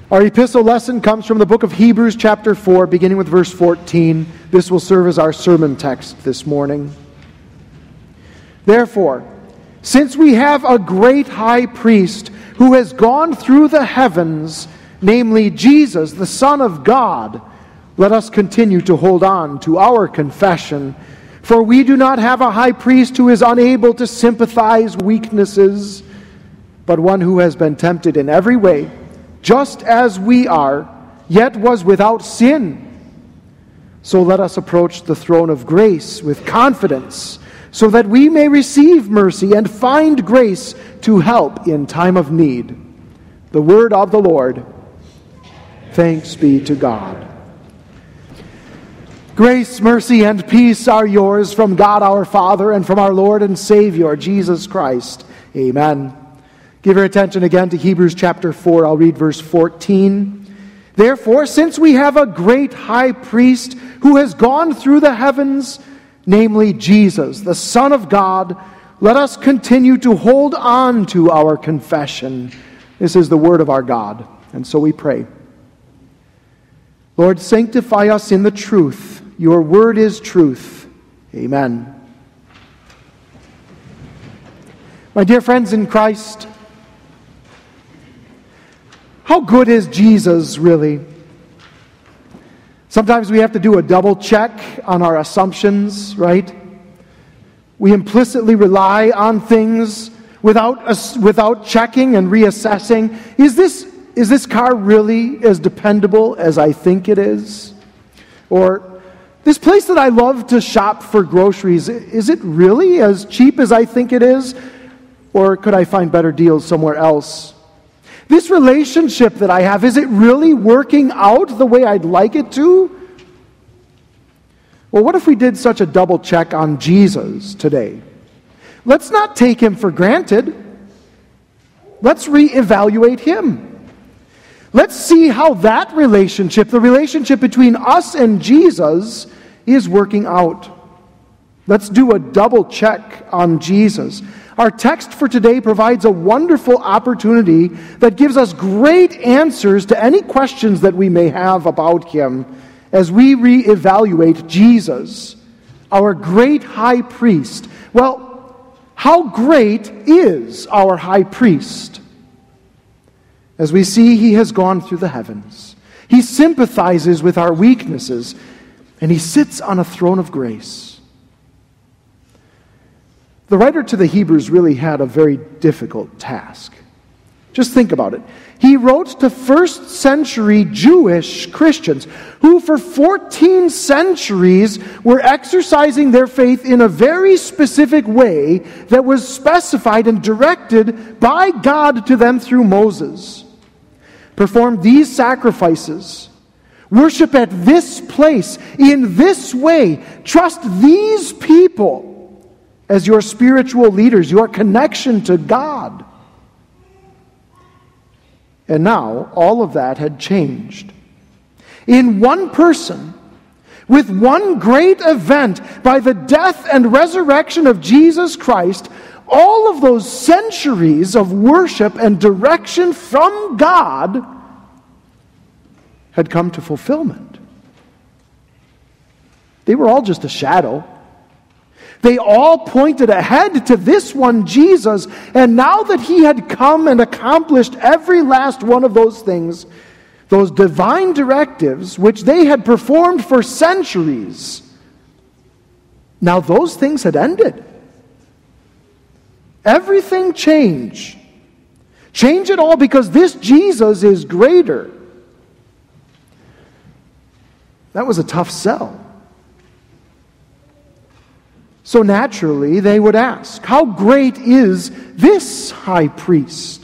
Our epistle lesson comes from the book of Hebrews chapter 4, beginning with verse 14. This will serve as our sermon text this morning. Therefore, since we have a great high priest who has gone through the heavens, namely Jesus, the Son of God, let us continue to hold on to our confession. For we do not have a high priest who is unable to sympathize with weaknesses, but one who has been tempted in every way, just as we are, yet was without sin. So let us approach the throne of grace with confidence, so that we may receive mercy and find grace to help in time of need. The word of the Lord. Thanks be to God. Grace, mercy, and peace are yours from God our Father and from our Lord and Savior, Jesus Christ. Amen. Give your attention again to Hebrews chapter 4. I'll read verse 14. Therefore, since we have a great high priest who has gone through the heavens, namely Jesus, the Son of God, let us continue to hold on to our confession. This is the word of our God, and so we pray. Lord, sanctify us in the truth. Your word is truth. Amen. My dear friends in Christ, how good is Jesus really? Sometimes we have to do a double check on our assumptions, right? We implicitly rely on things without checking and reassessing. Is this car really as dependable as I think it is? Or this place that I love to shop for groceries, is it really as cheap as I think it is? Or could I find better deals somewhere else? This relationship that I have, is it really working out the way I'd like it to? Well, what if we did such a double check on Jesus today? Let's not take him for granted. Let's reevaluate him. Let's see how that relationship, the relationship between us and Jesus, is working out. Let's do a double check on Jesus. Our text for today provides a wonderful opportunity that gives us great answers to any questions that we may have about him as we reevaluate Jesus, our great high priest. Well, how great is our high priest? As we see, he has gone through the heavens. He sympathizes with our weaknesses, and he sits on a throne of grace. The writer to the Hebrews really had a very difficult task. Just think about it. He wrote to first century Jewish Christians who for 14 centuries were exercising their faith in a very specific way that was specified and directed by God to them through Moses. Perform these sacrifices. Worship at this place, in this way. Trust these people as your spiritual leaders, your connection to God. And now, all of that had changed. In one person, with one great event, by the death and resurrection of Jesus Christ, all of those centuries of worship and direction from God had come to fulfillment. They were all just a shadow. They all pointed ahead to this one, Jesus, and now that he had come and accomplished every last one of those things, those divine directives which they had performed for centuries, now those things had ended. Everything changed. Change it all because this Jesus is greater. That was a tough sell. So naturally, they would ask, how great is this high priest?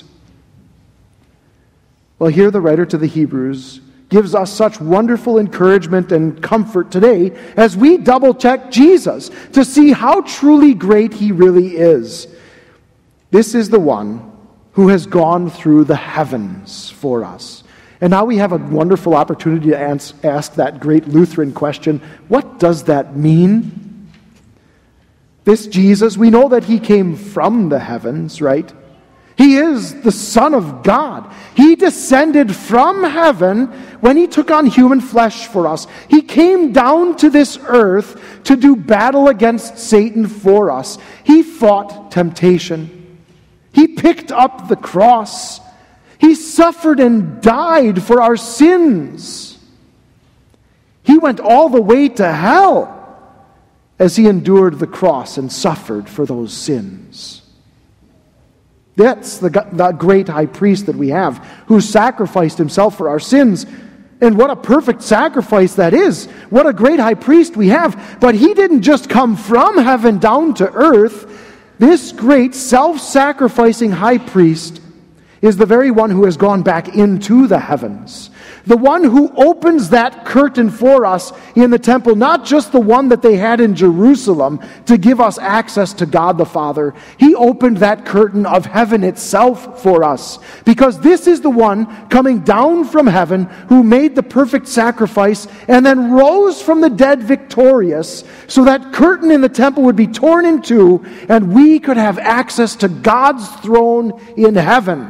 Well, here the writer to the Hebrews gives us such wonderful encouragement and comfort today as we double-check Jesus to see how truly great he really is. This is the one who has gone through the heavens for us. And now we have a wonderful opportunity to ask that great Lutheran question, what does that mean? This Jesus, we know that he came from the heavens, right? He is the Son of God. He descended from heaven when he took on human flesh for us. He came down to this earth to do battle against Satan for us. He fought temptation. He picked up the cross. He suffered and died for our sins. He went all the way to hell as he endured the cross and suffered for those sins. That's the great high priest that we have, who sacrificed himself for our sins. And what a perfect sacrifice that is. What a great high priest we have. But he didn't just come from heaven down to earth. This great self-sacrificing high priest is the very one who has gone back into the heavens. The one who opens that curtain for us in the temple, not just the one that they had in Jerusalem to give us access to God the Father. He opened that curtain of heaven itself for us, because this is the one coming down from heaven who made the perfect sacrifice and then rose from the dead victorious, so that curtain in the temple would be torn in two and we could have access to God's throne in heaven.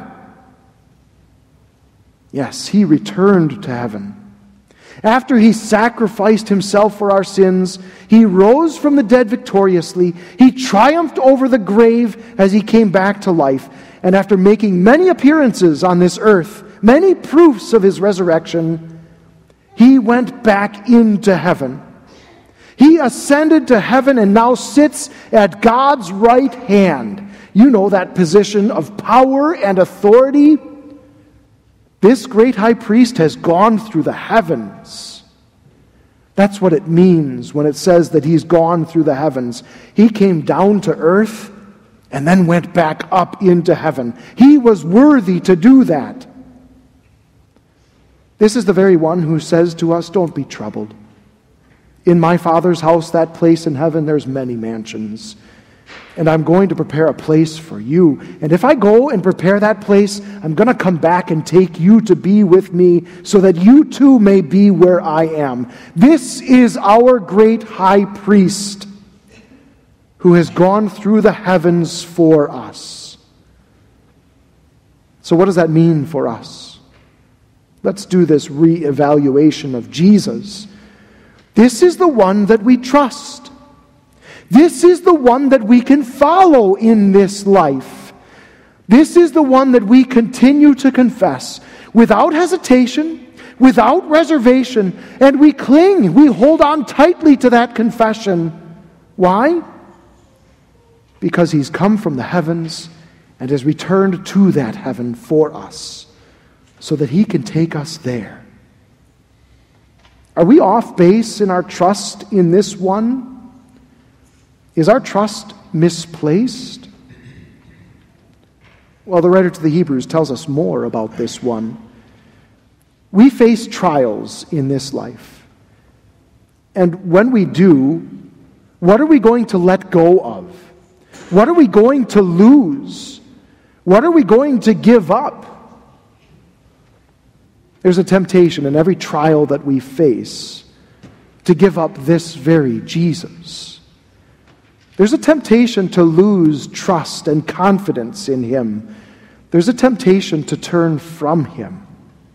Yes, he returned to heaven. After he sacrificed himself for our sins, he rose from the dead victoriously. He triumphed over the grave as he came back to life. And after making many appearances on this earth, many proofs of his resurrection, he went back into heaven. He ascended to heaven and now sits at God's right hand. You know, that position of power and authority. This great high priest has gone through the heavens. That's what it means when it says that he's gone through the heavens. He came down to earth and then went back up into heaven. He was worthy to do that. This is the very one who says to us, don't be troubled. In my Father's house, that place in heaven, there's many mansions. And I'm going to prepare a place for you. And if I go and prepare that place, I'm going to come back and take you to be with me so that you too may be where I am. This is our great high priest who has gone through the heavens for us. So what does that mean for us? Let's do this re-evaluation of Jesus. This is the one that we trust. This is the one that we can follow in this life. This is the one that we continue to confess without hesitation, without reservation, and we cling, we hold on tightly to that confession. Why? Because he's come from the heavens and has returned to that heaven for us so that he can take us there. Are we off base in our trust in this one? Is our trust misplaced? Well, the writer to the Hebrews tells us more about this one. We face trials in this life. And when we do, what are we going to let go of? What are we going to lose? What are we going to give up? There's a temptation in every trial that we face to give up this very Jesus. There's a temptation to lose trust and confidence in him. There's a temptation to turn from him.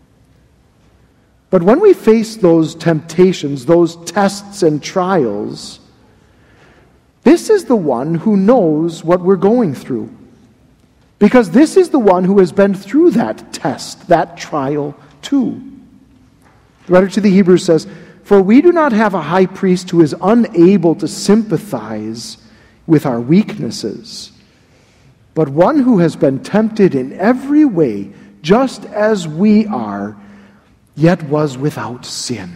But when we face those temptations, those tests and trials, this is the one who knows what we're going through. Because this is the one who has been through that test, that trial too. The writer to the Hebrews says, "For we do not have a high priest who is unable to sympathize with our weaknesses, but one who has been tempted in every way, just as we are, yet was without sin."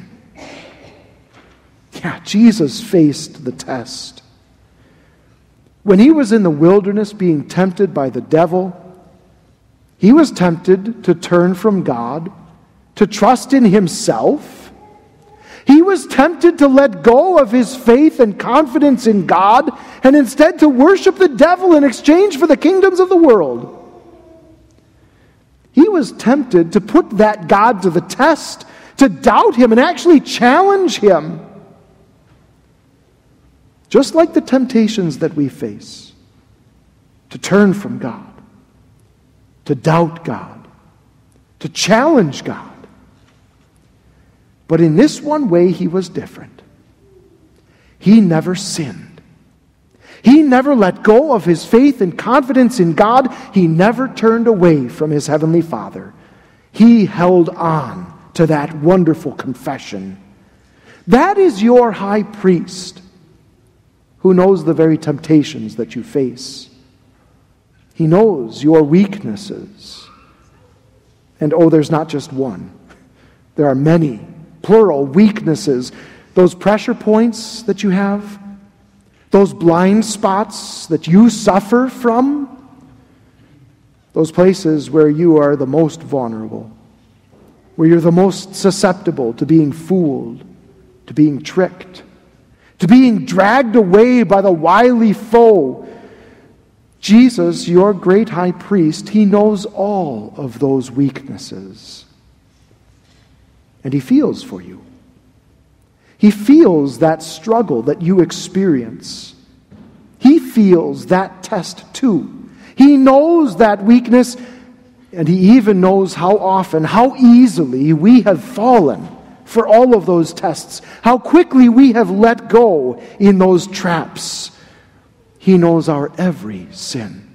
Yeah, Jesus faced the test. When he was in the wilderness being tempted by the devil, he was tempted to turn from God, to trust in himself. He was tempted to let go of his faith and confidence in God and instead to worship the devil in exchange for the kingdoms of the world. He was tempted to put that God to the test, to doubt him and actually challenge him. Just like the temptations that we face, to turn from God. to doubt God, to challenge God. But in this one way, he was different. He never sinned. He never let go of his faith and confidence in God. He never turned away from his heavenly Father. He held on to that wonderful confession. That is your high priest who knows the very temptations that you face. He knows your weaknesses. And there's not just one. There are many, plural, weaknesses. Those pressure points that you have, those blind spots that you suffer from, those places where you are the most vulnerable, where you're the most susceptible to being fooled, to being tricked, to being dragged away by the wily foe. Jesus, your great high priest, he knows all of those weaknesses. And he feels for you. He feels that struggle that you experience. He feels that test too. He knows that weakness, and he even knows how often, how easily we have fallen for all of those tests, how quickly we have let go in those traps. He knows our every sin.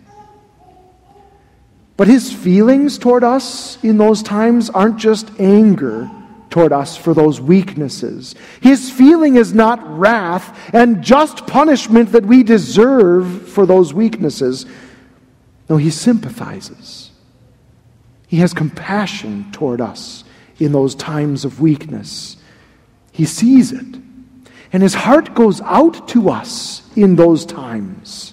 But his feelings toward us in those times aren't just anger toward us for those weaknesses. His feeling is not wrath and just punishment that we deserve for those weaknesses. No, he sympathizes. He has compassion toward us in those times of weakness. He sees it. And his heart goes out to us in those times.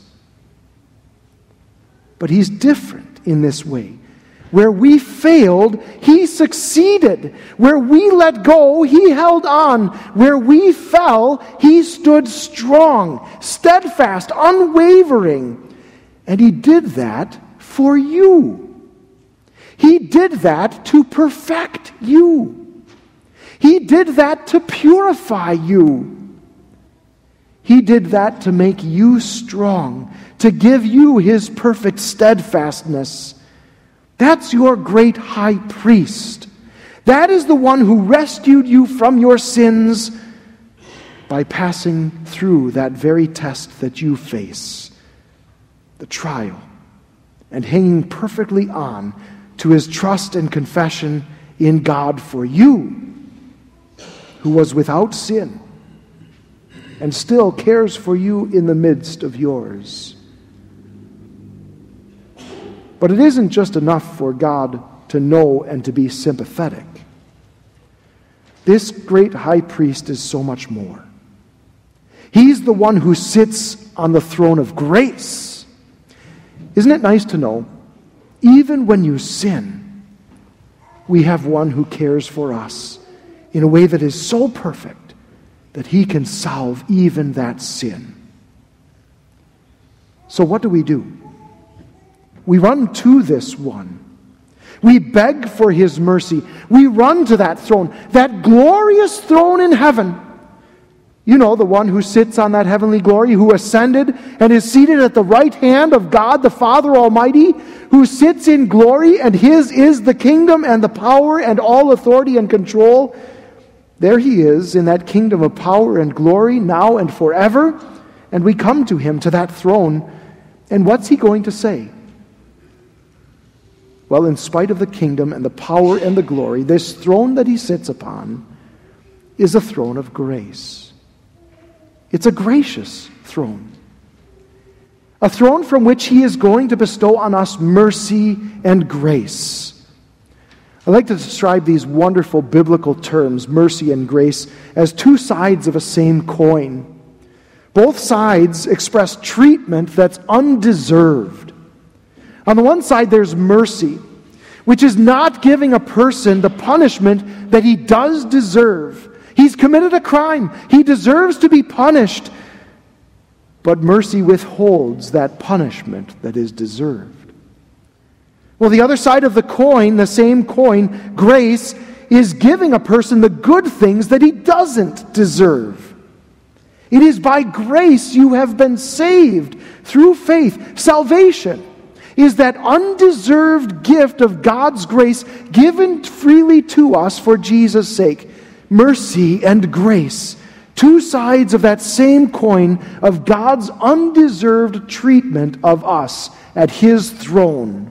But he's different in this way. Where we failed, he succeeded. Where we let go, he held on. Where we fell, he stood strong, steadfast, unwavering. And he did that for you. He did that to perfect you. He did that to purify you. He did that to make you strong, to give you his perfect steadfastness. That's your great high priest. That is the one who rescued you from your sins by passing through that very test that you face, the trial, and hanging perfectly on to his trust and confession in God for you, who was without sin and still cares for you in the midst of yours. But it isn't just enough for God to know and to be sympathetic. This great high priest is so much more. He's the one who sits on the throne of grace. Isn't it nice to know, even when you sin, we have one who cares for us in a way that is so perfect that he can solve even that sin. So what do? We run to this one. We beg for his mercy. We run to that throne, that glorious throne in heaven. You know, the one who sits on that heavenly glory, who ascended and is seated at the right hand of God the Father Almighty, who sits in glory, and his is the kingdom and the power and all authority and control. There he is in that kingdom of power and glory now and forever. And we come to him, to that throne. And what's he going to say? Well, in spite of the kingdom and the power and the glory, this throne that he sits upon is a throne of grace. It's a gracious throne. A throne from which he is going to bestow on us mercy and grace. I like to describe these wonderful biblical terms, mercy and grace, as two sides of a same coin. Both sides express treatment that's undeserved. On the one side, there's mercy, which is not giving a person the punishment that he does deserve. He's committed a crime. He deserves to be punished. But mercy withholds that punishment that is deserved. Well, the other side of the coin, the same coin, grace, is giving a person the good things that he doesn't deserve. It is by grace you have been saved through faith, salvation. is that undeserved gift of God's grace given freely to us for Jesus' sake. Mercy and grace, two sides of that same coin of God's undeserved treatment of us at His throne.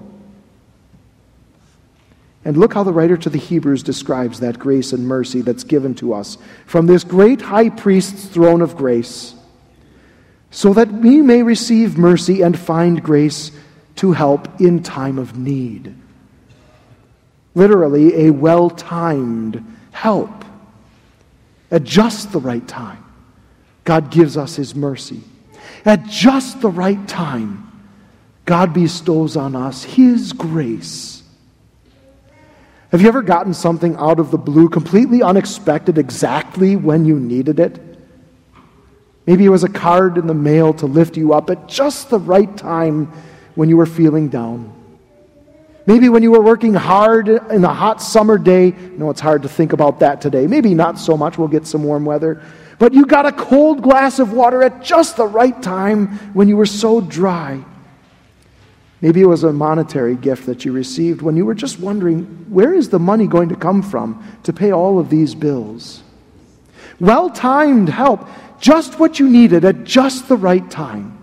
And look how the writer to the Hebrews describes that grace and mercy that's given to us from this great high priest's throne of grace, so that we may receive mercy and find grace to help in time of need. Literally, a well-timed help. At just the right time, God gives us His mercy. At just the right time, God bestows on us His grace. Have you ever gotten something out of the blue, completely unexpected, exactly when you needed it? Maybe it was a card in the mail to lift you up at just the right time when you were feeling down. Maybe when you were working hard in a hot summer day. I know it's hard to think about that today. Maybe not so much. We'll get some warm weather. But you got a cold glass of water at just the right time when you were so dry. Maybe it was a monetary gift that you received when you were just wondering, where is the money going to come from to pay all of these bills? Well-timed help, just what you needed at just the right time.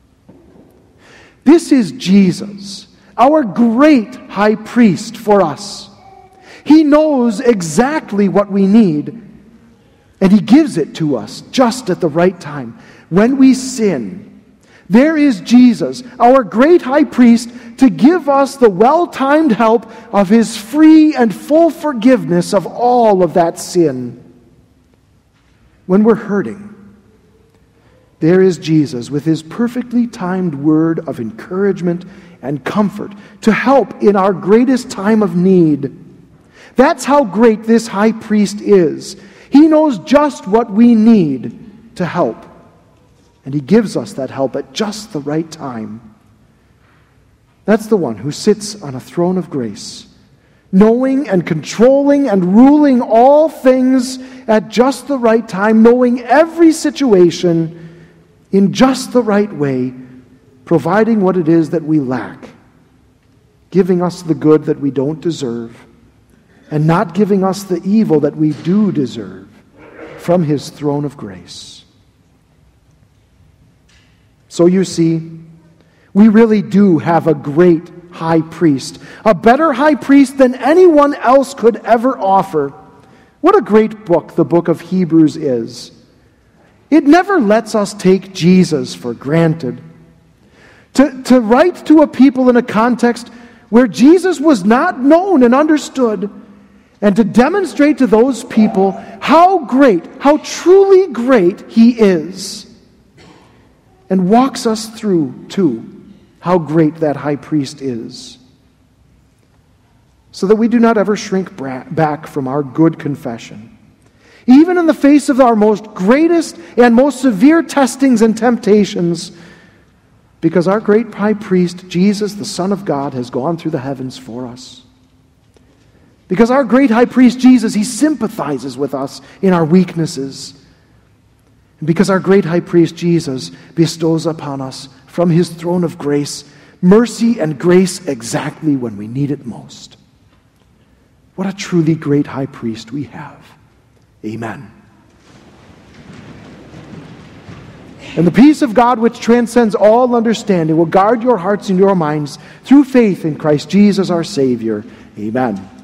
This is Jesus, our great high priest for us. He knows exactly what we need, and He gives it to us just at the right time. When we sin, there is Jesus, our great high priest, to give us the well-timed help of His free and full forgiveness of all of that sin. When we're hurting, there is Jesus with His perfectly timed word of encouragement and comfort to help in our greatest time of need. That's how great this high priest is. He knows just what we need to help. And He gives us that help at just the right time. That's the one who sits on a throne of grace, knowing and controlling and ruling all things at just the right time, knowing every situation in just the right way, providing what it is that we lack, giving us the good that we don't deserve, and not giving us the evil that we do deserve from His throne of grace. So you see, we really do have a great high priest, a better high priest than anyone else could ever offer. What a great book the book of Hebrews is. It never lets us take Jesus for granted. To write to a people in a context where Jesus was not known and understood, and to demonstrate to those people how great, how truly great He is. And walks us through, too, how great that high priest is. So that we do not ever shrink back from our good confession. Even in the face of our most greatest and most severe testings and temptations, because our great high priest, Jesus, the Son of God, has gone through the heavens for us. Because our great high priest, Jesus, He sympathizes with us in our weaknesses. And because our great high priest, Jesus, bestows upon us from His throne of grace, mercy and grace exactly when we need it most. What a truly great high priest we have. Amen. And the peace of God, which transcends all understanding, will guard your hearts and your minds through faith in Christ Jesus our Savior. Amen.